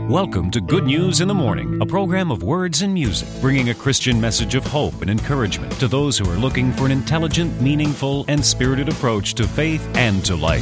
Welcome to Good News in the Morning, a program of words and music, bringing a Christian message of hope and encouragement to those who are looking for an intelligent, meaningful, and spirited approach to faith and to life.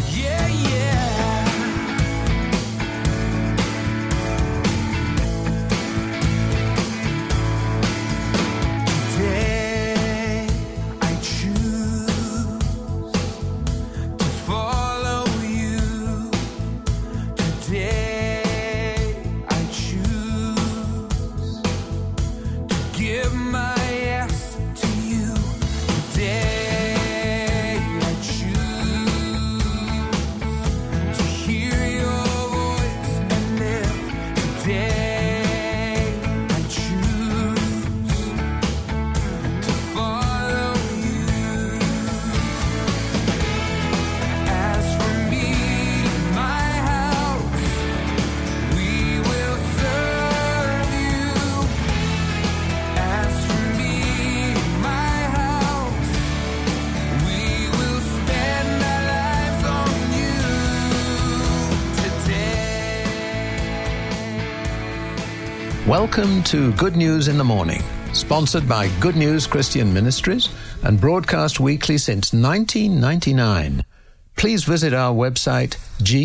Welcome to Good News in the Morning, sponsored by Good News Christian Ministries and broadcast weekly since 1999. Please visit our website,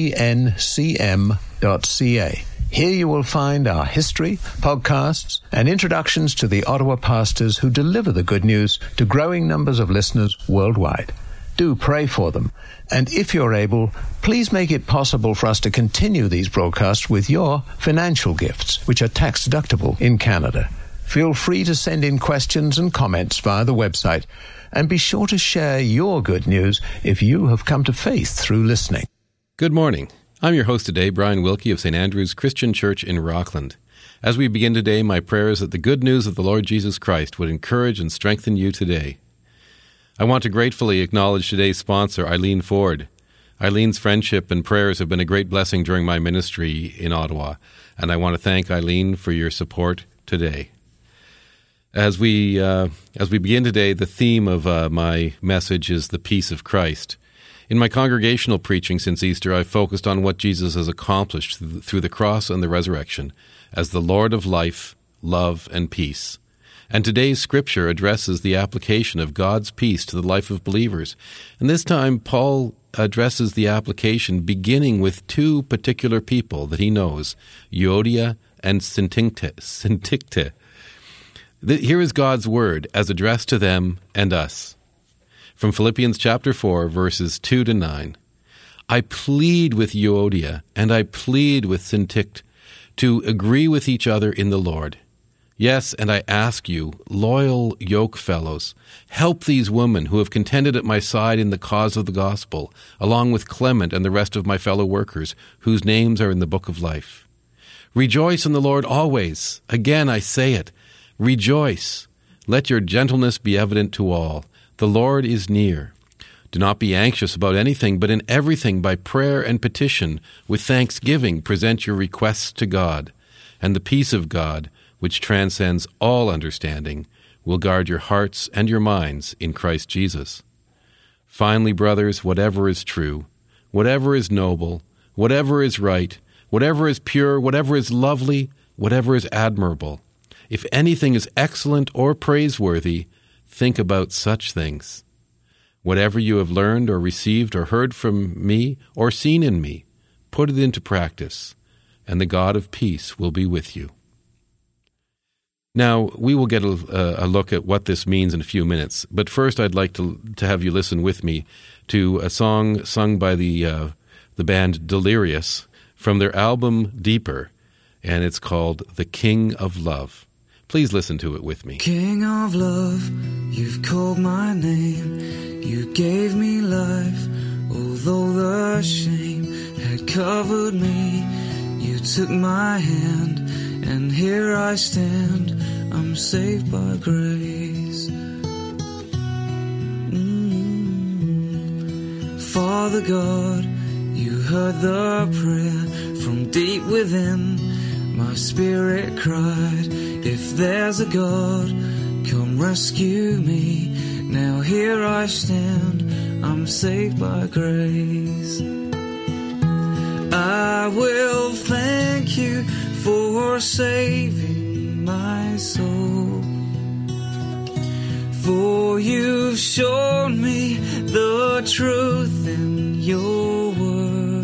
gncm.ca. Here you will find our history, podcasts, and introductions to the Ottawa pastors who deliver the good news to growing numbers of listeners worldwide. Do pray for them. And if you're able, please make it possible for us to continue these broadcasts with your financial gifts, which are tax-deductible in Canada. Feel free to send in questions and comments via the website, and be sure to share your good news if you have come to faith through listening. Good morning. I'm your host today, Brian Wilkie of St. Andrew's Christian Church in Rockland. As we begin today, my prayer is that the good news of the Lord Jesus Christ would encourage and strengthen you today. I want to gratefully acknowledge today's sponsor, Eileen Ford. Eileen's friendship and prayers have been a great blessing during my ministry in Ottawa, and I want to thank Eileen for your support today. As we begin today, the theme of my message is the peace of Christ. In my congregational preaching since Easter, I've focused on what Jesus has accomplished through the cross and the resurrection as the Lord of life, love, and peace. And today's scripture addresses the application of God's peace to the life of believers. And this time, Paul addresses the application beginning with two particular people that he knows, Euodia and Syntyche. Here is God's word as addressed to them and us. From Philippians chapter 4, verses 2 to 9. I plead with Euodia and I plead with Syntyche to agree with each other in the Lord. Yes, and I ask you, loyal yoke fellows, help these women who have contended at my side in the cause of the gospel, along with Clement and the rest of my fellow workers, whose names are in the book of life. Rejoice in the Lord always. Again, I say it. Rejoice. Let your gentleness be evident to all. The Lord is near. Do not be anxious about anything, but in everything by prayer and petition, with thanksgiving, present your requests to God, and the peace of God, which transcends all understanding, will guard your hearts and your minds in Christ Jesus. Finally, brothers, whatever is true, whatever is noble, whatever is right, whatever is pure, whatever is lovely, whatever is admirable, if anything is excellent or praiseworthy, think about such things. Whatever you have learned or received or heard from me or seen in me, put it into practice, and the God of peace will be with you. Now, we will get a look at what this means in a few minutes, but first I'd like to have you listen with me to a song sung by the band Delirious from their album Deeper, and it's called The King of Love. Please listen to it with me. King of love, you've called my name, you gave me life, although the shame had covered me, you took my hand, and here I stand, I'm saved by grace. Father God, you heard the prayer from deep within, my spirit cried, if there's a God, come rescue me, now here I stand, I'm saved by grace. I will thank you for for saving my soul. For you've shown me the truth in your word.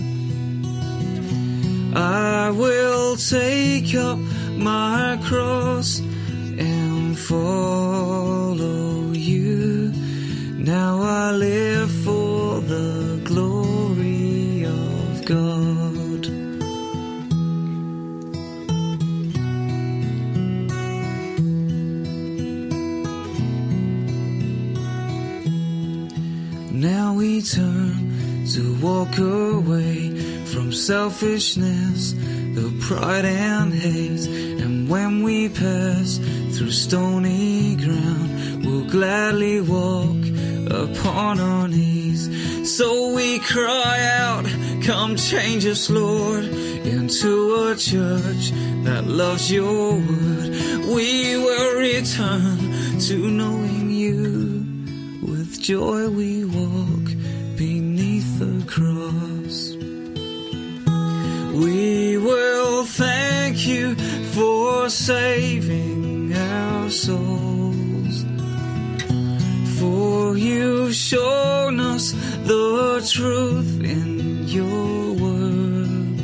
I will take up my cross and follow you. Now I live for the glory of God. Now we turn to walk away from selfishness, the pride and hate. And when we pass through stony ground, we'll gladly walk upon our knees. So we cry out, come change us, Lord, into a church that loves your word. We will return to knowing you. With joy we walk beneath the cross. We will thank you for saving our souls. For you've shown us the truth in your word.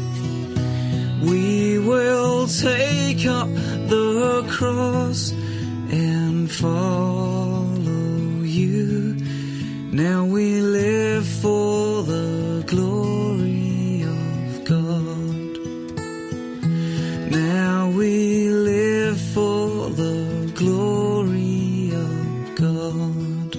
We will take up the cross and follow you. Now we live for the glory of God. Now we live for the glory of God.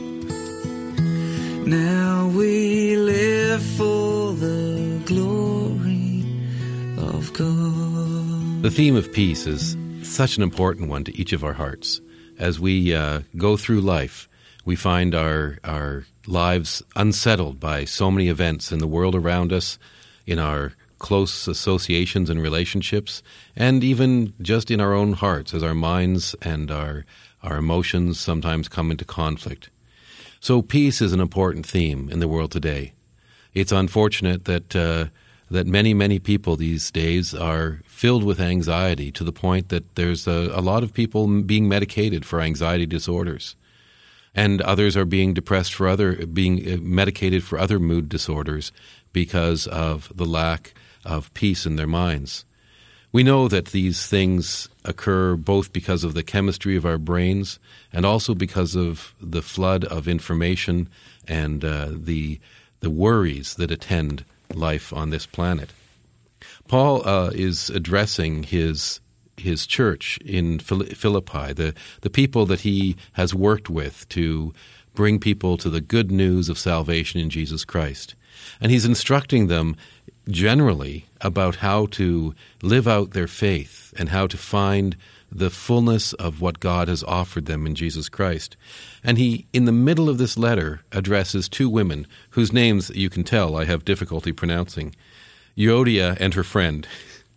Now we live for the glory of God. The theme of peace is such an important one to each of our hearts. As we go through life, we find our lives unsettled by so many events in the world around us, in our close associations and relationships, and even just in our own hearts as our minds and our emotions sometimes come into conflict. So peace is an important theme in the world today. It's unfortunate that many people these days are filled with anxiety to the point that there's a lot of people being medicated for anxiety disorders. And others are being being medicated for other mood disorders because of the lack of peace in their minds. We know that these things occur both because of the chemistry of our brains and also because of the flood of information and the worries that attend life on this planet. Paul is addressing his church in Philippi, the people that he has worked with to bring people to the good news of salvation in Jesus Christ. And he's instructing them generally about how to live out their faith and how to find the fullness of what God has offered them in Jesus Christ. And he, in the middle of this letter, addresses two women whose names you can tell I have difficulty pronouncing, Euodia and her friend.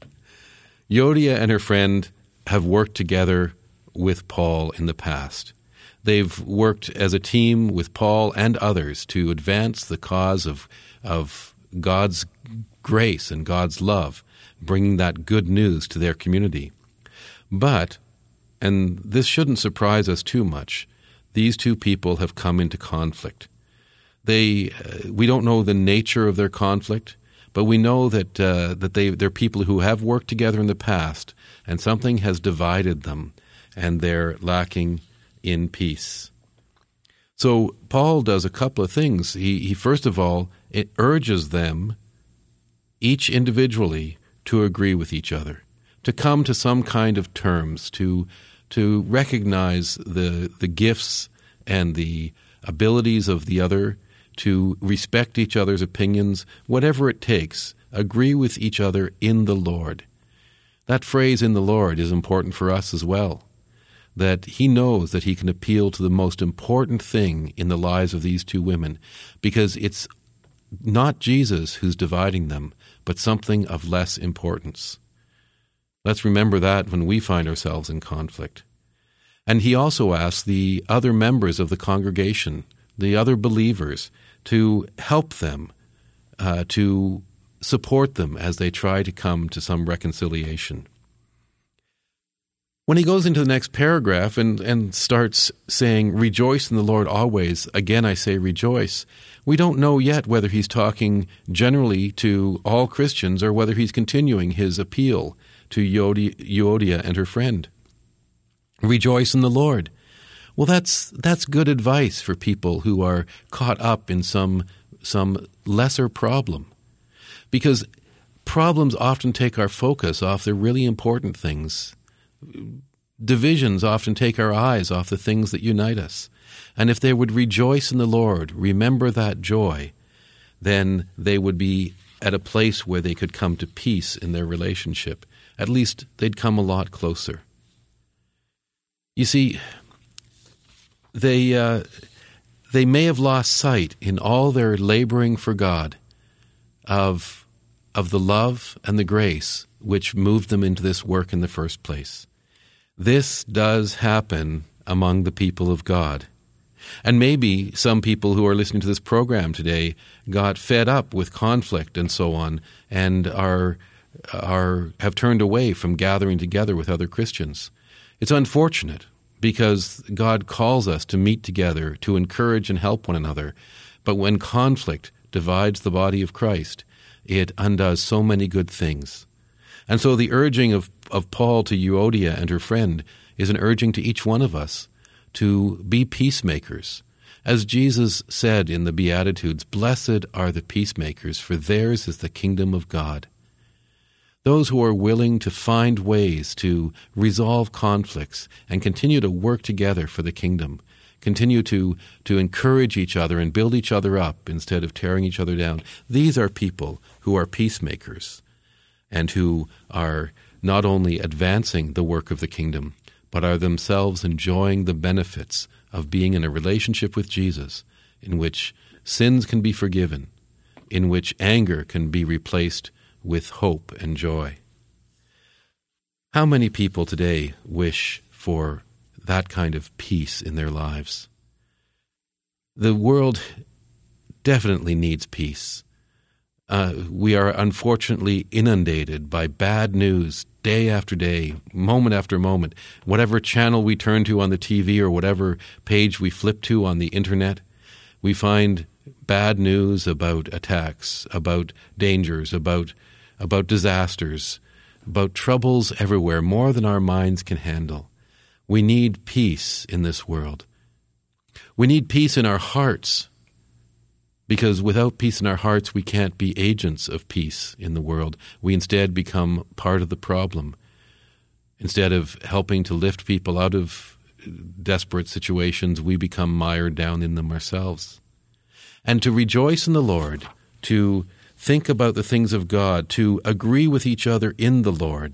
Euodia and her friend have worked together with Paul in the past. They've worked as a team with Paul and others to advance the cause of God's grace and God's love, bringing that good news to their community. But, and this shouldn't surprise us too much, these two people have come into conflict. We don't know the nature of their conflict, but we know that they're people who have worked together in the past, and something has divided them, and they're lacking in peace. So Paul does a couple of things. He first of all, it urges them, each individually, to agree with each other, to come to some kind of terms, to recognize the gifts and the abilities of the other, to respect each other's opinions, whatever it takes, agree with each other in the Lord. That phrase, in the Lord, is important for us as well, that he knows that he can appeal to the most important thing in the lives of these two women, because it's not Jesus who's dividing them, but something of less importance. Let's remember that when we find ourselves in conflict. And he also asks the other members of the congregation, the other believers, to help them, to support them as they try to come to some reconciliation. When he goes into the next paragraph and starts saying, rejoice in the Lord always, again I say rejoice, we don't know yet whether he's talking generally to all Christians or whether he's continuing his appeal to Euodia and her friend. Rejoice in the Lord. Well, that's good advice for people who are caught up in some lesser problem, because problems often take our focus off the really important things. Divisions often take our eyes off the things that unite us. And if they would rejoice in the Lord, remember that joy, then they would be at a place where they could come to peace in their relationship. At least they'd come a lot closer. You see, they may have lost sight in all their laboring for God of the love and the grace which moved them into this work in the first place. This does happen among the people of God. And maybe some people who are listening to this program today got fed up with conflict and so on, and have turned away from gathering together with other Christians. It's unfortunate, because God calls us to meet together, to encourage and help one another. But when conflict divides the body of Christ, it undoes so many good things. And so the urging of Paul to Euodia and her friend is an urging to each one of us to be peacemakers. As Jesus said in the Beatitudes, blessed are the peacemakers, for theirs is the kingdom of God. Those who are willing to find ways to resolve conflicts and continue to work together for the kingdom, continue to encourage each other and build each other up instead of tearing each other down. These are people who are peacemakers and who are not only advancing the work of the kingdom, but are themselves enjoying the benefits of being in a relationship with Jesus, in which sins can be forgiven, in which anger can be replaced with hope and joy. How many people today wish for that kind of peace in their lives? The world definitely needs peace. We are unfortunately inundated by bad news day after day, moment after moment. Whatever channel we turn to on the TV or whatever page we flip to on the internet, we find bad news about attacks, about dangers, about disasters, about troubles everywhere, more than our minds can handle. We need peace in this world. We need peace in our hearts, because without peace in our hearts, we can't be agents of peace in the world. We instead become part of the problem. Instead of helping to lift people out of desperate situations, we become mired down in them ourselves. And to rejoice in the Lord, to think about the things of God, to agree with each other in the Lord,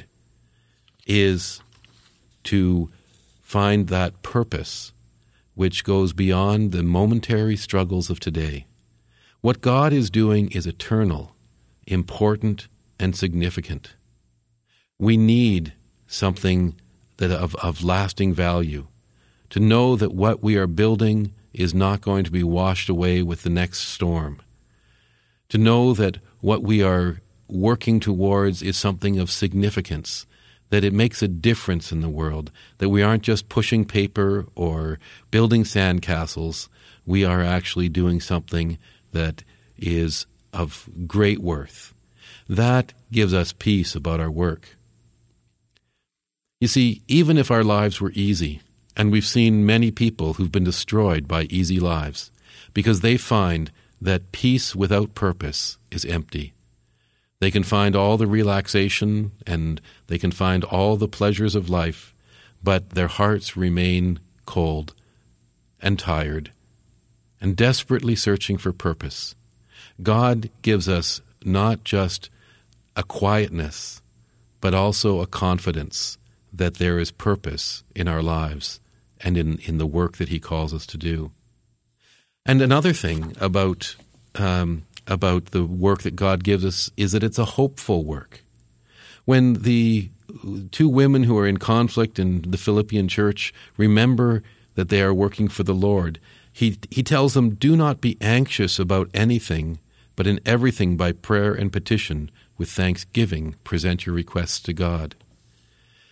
is to find that purpose which goes beyond the momentary struggles of today. What God is doing is eternal, important, and significant. We need something that of lasting value, to know that what we are building is not going to be washed away with the next storm, to know that what we are working towards is something of significance, that it makes a difference in the world, that we aren't just pushing paper or building sandcastles. We are actually doing something that is of great worth. That gives us peace about our work. You see, even if our lives were easy, and we've seen many people who've been destroyed by easy lives, because they find that peace without purpose is empty. They can find all the relaxation and they can find all the pleasures of life, but their hearts remain cold and tired and desperately searching for purpose. God gives us not just a quietness, but also a confidence that there is purpose in our lives and in the work that He calls us to do. And another thing about the work that God gives us is that it's a hopeful work. When the two women who are in conflict in the Philippian church remember that they are working for the Lord, He tells them, do not be anxious about anything, but in everything by prayer and petition, with thanksgiving, present your requests to God.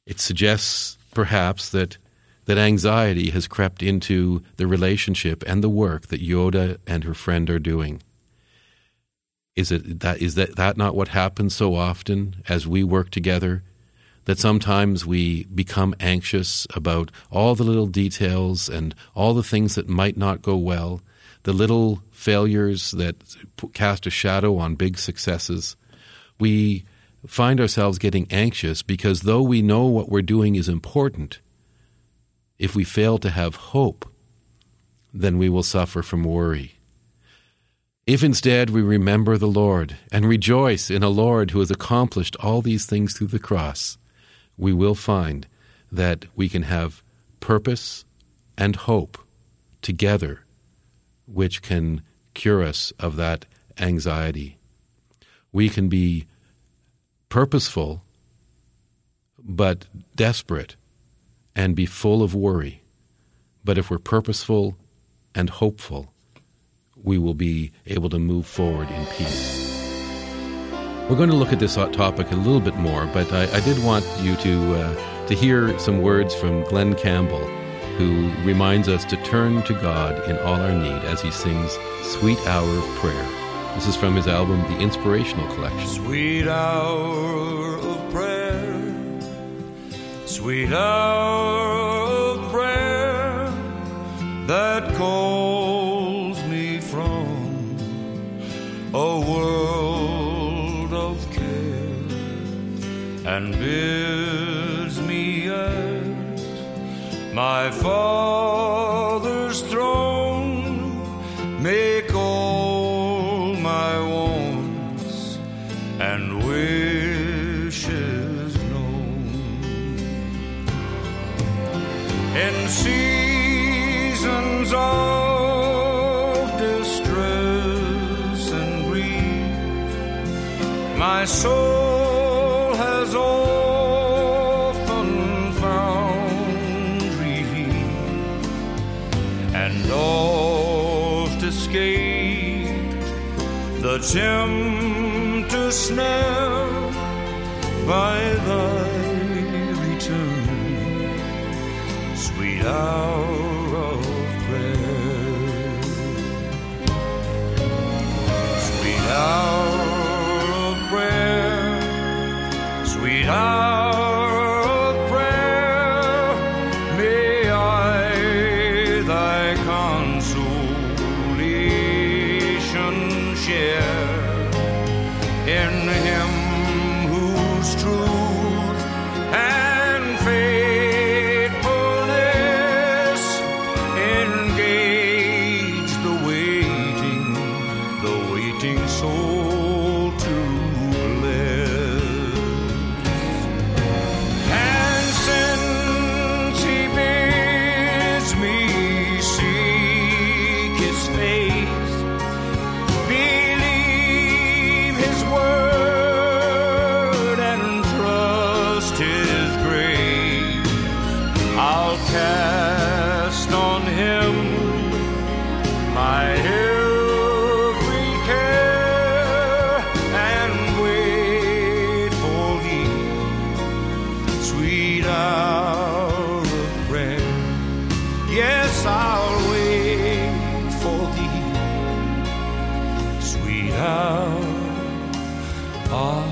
It suggests, perhaps, that anxiety has crept into the relationship and the work that Yoda and her friend are doing. Is that not what happens so often as we work together? That sometimes we become anxious about all the little details and all the things that might not go well, the little failures that cast a shadow on big successes. We find ourselves getting anxious because though we know what we're doing is important, if we fail to have hope, then we will suffer from worry. If instead we remember the Lord and rejoice in a Lord who has accomplished all these things through the cross, we will find that we can have purpose and hope together, which can cure us of that anxiety. We can be purposeful but desperate and be full of worry. But if we're purposeful and hopeful, we will be able to move forward in peace. We're going to look at this topic a little bit more, but I did want you to hear some words from Glenn Campbell, who reminds us to turn to God in all our need as he sings Sweet Hour of Prayer. This is from his album, The Inspirational Collection. Sweet hour of prayer, sweet hour of prayer, that calls me from a world of care and bids me at my Father's throne, make all my wants and wishes known. In seasons of distress and grief, my soul has often found relief and oft escaped the tempter's snare by thy return, sweet hour of prayer, sweet hour of prayer, sweet hour of prayer, may I thy consolation share in him whose truth and faithfulness engage the waiting soul to bless. And since he bids me seek his face, believe his word and trust his grace, I'll cast on him my every care and wait for thee, sweet hour of prayer. Yes, I'll wait for thee, sweet hour of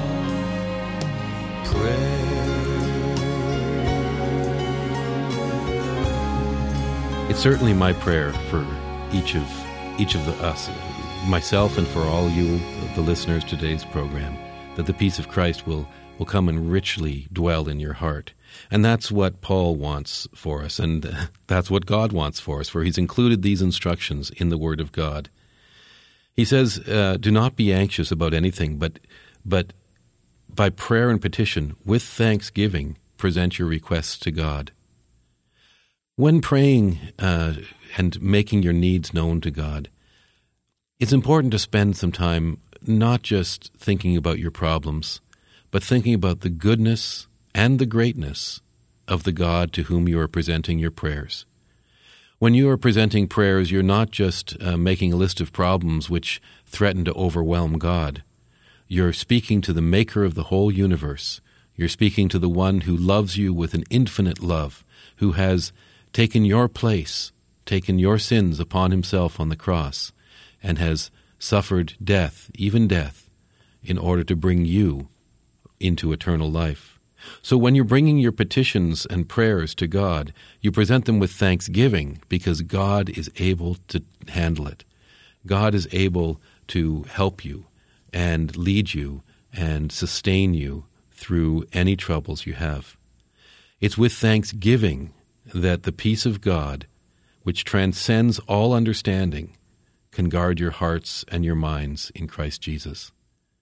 prayer. It's certainly my prayer for each of us, myself and for all you, the listeners to today's program, that the peace of Christ will come and richly dwell in your heart. And that's what Paul wants for us, and that's what God wants for us, for he's included these instructions in the Word of God. He says, do not be anxious about anything, but by prayer and petition, with thanksgiving, present your requests to God. When praying and making your needs known to God, it's important to spend some time not just thinking about your problems, but thinking about the goodness and the greatness of the God to whom you are presenting your prayers. When you are presenting prayers, you're not just making a list of problems which threaten to overwhelm God. You're speaking to the maker of the whole universe. You're speaking to the one who loves you with an infinite love, who has taken your place, taken your sins upon himself on the cross, and has suffered death, even death, in order to bring you into eternal life. So when you're bringing your petitions and prayers to God, you present them with thanksgiving because God is able to handle it. God is able to help you and lead you and sustain you through any troubles you have. It's with thanksgiving that the peace of God, which transcends all understanding, can guard your hearts and your minds in Christ Jesus.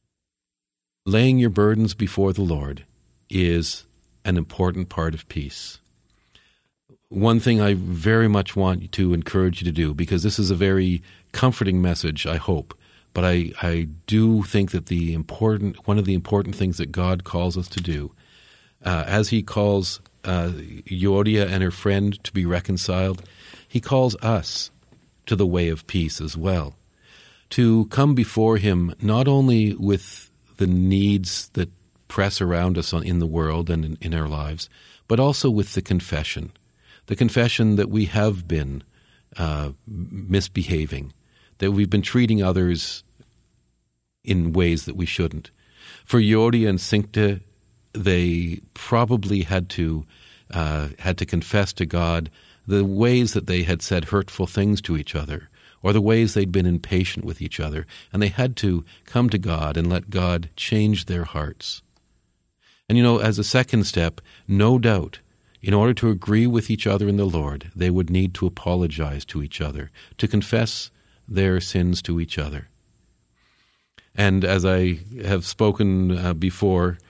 Laying your burdens before the Lord is an important part of peace. One thing I very much want to encourage you to do, because this is a very comforting message, I hope, but I do think that one of the important things that God calls us to do, as he calls Euodia and her friend to be reconciled, he calls us to the way of peace as well, to come before him not only with the needs that press around us in the world and in our lives, but also with the confession that we have been misbehaving, that we've been treating others in ways that we shouldn't. For Euodia and Syntyche, they probably had to confess to God the ways that they had said hurtful things to each other, or the ways they'd been impatient with each other, and they had to come to God and let God change their hearts. And as a second step, no doubt, in order to agree with each other in the Lord, they would need to apologize to each other, to confess their sins to each other. And as I have spoken before,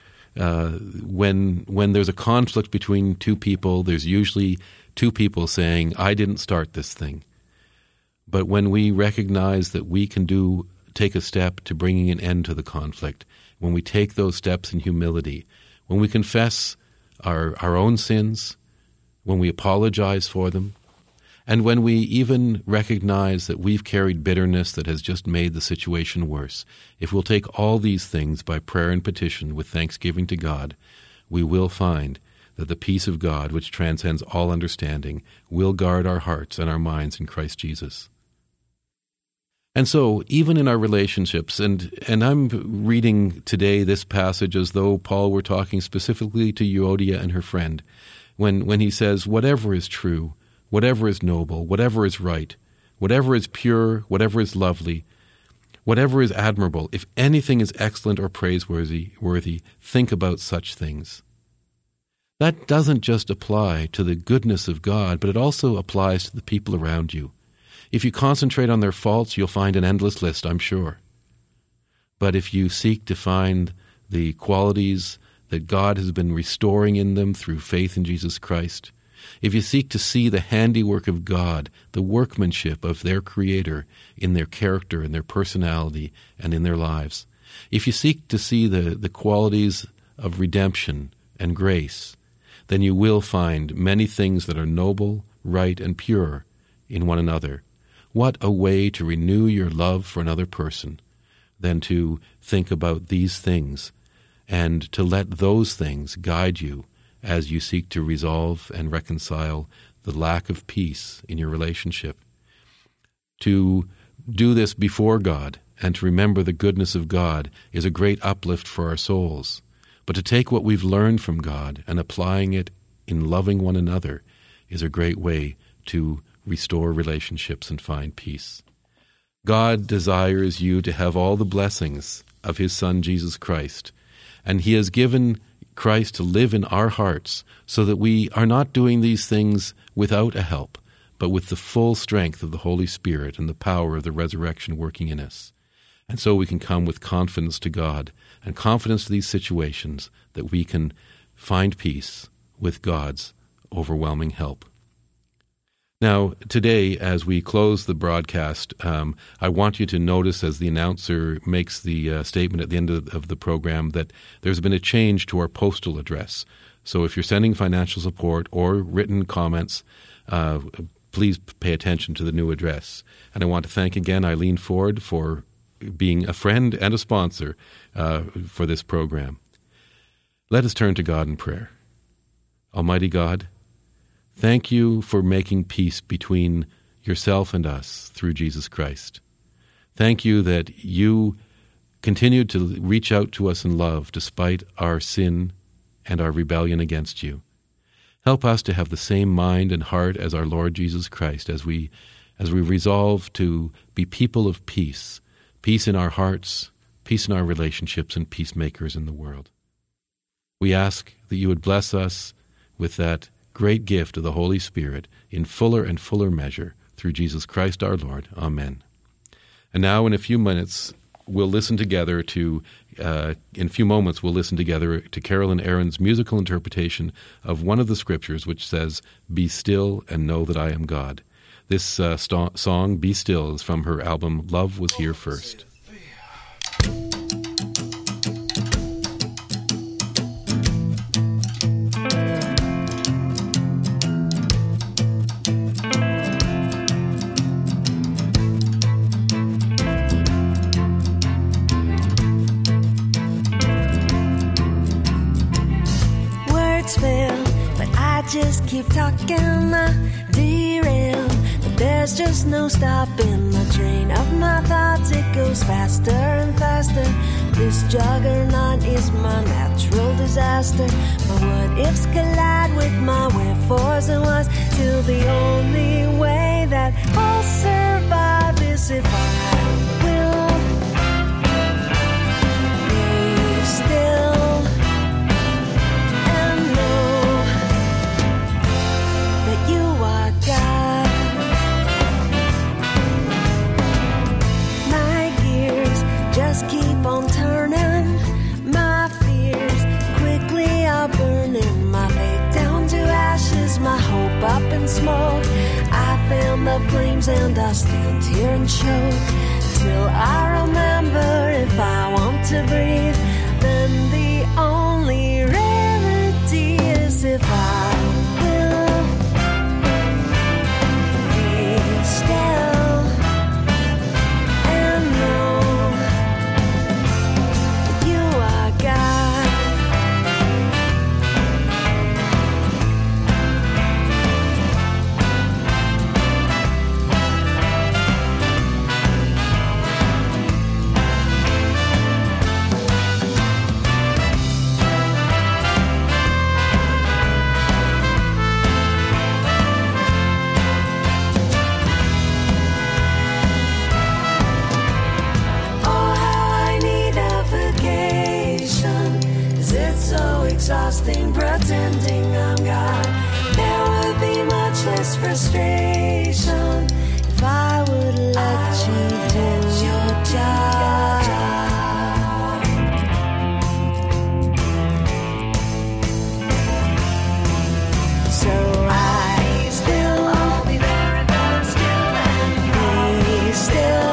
when there's a conflict between two people, there's usually two people saying, I didn't start this thing. But when we recognize that we can take a step to bringing an end to the conflict, when we take those steps in humility, when we confess our own sins, when we apologize for them, and when we even recognize that we've carried bitterness that has just made the situation worse, if we'll take all these things by prayer and petition with thanksgiving to God, we will find that the peace of God, which transcends all understanding, will guard our hearts and our minds in Christ Jesus. And so, even in our relationships, and I'm reading today this passage as though Paul were talking specifically to Euodia and her friend, when he says, whatever is true, whatever is noble, whatever is right, whatever is pure, whatever is lovely, whatever is admirable, if anything is excellent or praiseworthy, think about such things. That doesn't just apply to the goodness of God, but it also applies to the people around you. If you concentrate on their faults, you'll find an endless list, I'm sure. But if you seek to find the qualities that God has been restoring in them through faith in Jesus Christ, if you seek to see the handiwork of God, the workmanship of their Creator in their character, in their personality, and in their lives, if you seek to see the qualities of redemption and grace, then you will find many things that are noble, right, and pure in one another. What a way to renew your love for another person than to think about these things and to let those things guide you as you seek to resolve and reconcile the lack of peace in your relationship. To do this before God and to remember the goodness of God is a great uplift for our souls. But to take what we've learned from God and applying it in loving one another is a great way to restore relationships and find peace. God desires you to have all the blessings of His Son, Jesus Christ, and He has given Christ to live in our hearts so that we are not doing these things without a help, but with the full strength of the Holy Spirit and the power of the resurrection working in us. And so we can come with confidence to God and confidence to these situations that we can find peace with God's overwhelming help. Now, today, as we close the broadcast, I want you to notice as the announcer makes the statement at the end of the program that there's been a change to our postal address. So if you're sending financial support or written comments, please pay attention to the new address. And I want to thank again Eileen Ford for being a friend and a sponsor for this program. Let us turn to God in prayer. Almighty God, thank you for making peace between yourself and us through Jesus Christ. Thank you that you continued to reach out to us in love despite our sin and our rebellion against you. Help us to have the same mind and heart as our Lord Jesus Christ as we resolve to be people of peace, peace in our hearts, peace in our relationships, and peacemakers in the world. We ask that you would bless us with that great gift of the Holy Spirit in fuller and fuller measure through Jesus Christ our Lord. Amen. And now in a few moments, we'll listen together to Carolyn Aaron's musical interpretation of one of the scriptures which says, "Be still and know that I am God." This song, "Be Still," is from her album Love Was Here First. Just keep talking, derail. But there's just no stopping the train of my thoughts. It goes faster and faster. This juggernaut is my natural disaster. My what-ifs collide with my wherefores and whys, till the only way that I'll survive is if I will be still. Just keep on turning, my fears quickly are burning, my faith down to ashes, my hope up in smoke. I fan the flames and I stand here and choke, till I remember if I want to breathe, then the only remedy is if I will be still. Exhausting, pretending I'm God. There would be much less frustration if I would let you do your job. So I still will be very, very still and be still.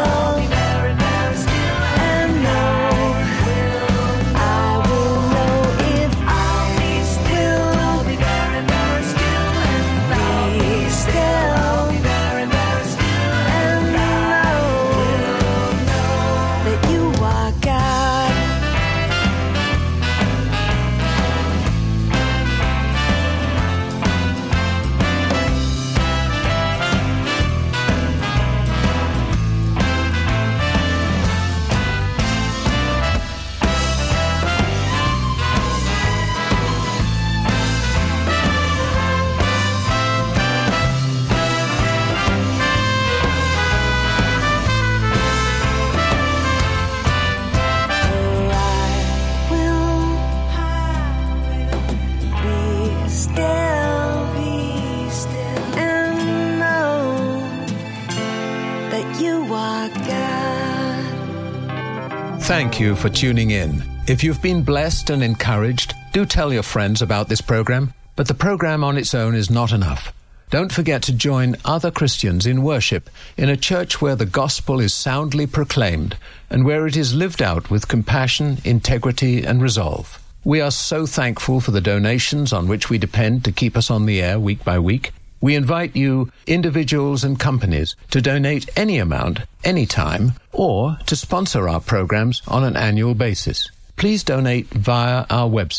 Thank you for tuning in. If you've been blessed and encouraged, do tell your friends about this program. But the program on its own is not enough. Don't forget to join other Christians in worship in a church where the gospel is soundly proclaimed and where it is lived out with compassion, integrity, and resolve. We are so thankful for the donations on which we depend to keep us on the air week by week. We invite you, individuals and companies, to donate any amount, anytime, or to sponsor our programs on an annual basis. Please donate via our website,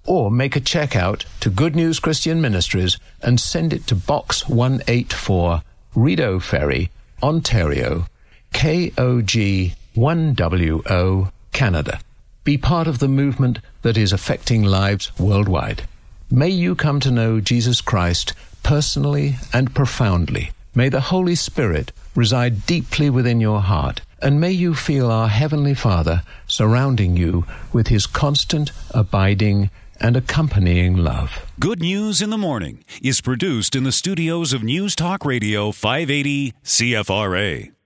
or make a check out to Good News Christian Ministries and send it to Box 184, Rideau Ferry, Ontario, KOG 1WO, Canada. Be part of the movement that is affecting lives worldwide. May you come to know Jesus Christ personally and profoundly. May the Holy Spirit reside deeply within your heart, and may you feel our Heavenly Father surrounding you with His constant, abiding, and accompanying love. Good News in the Morning is produced in the studios of News Talk Radio 580 CFRA.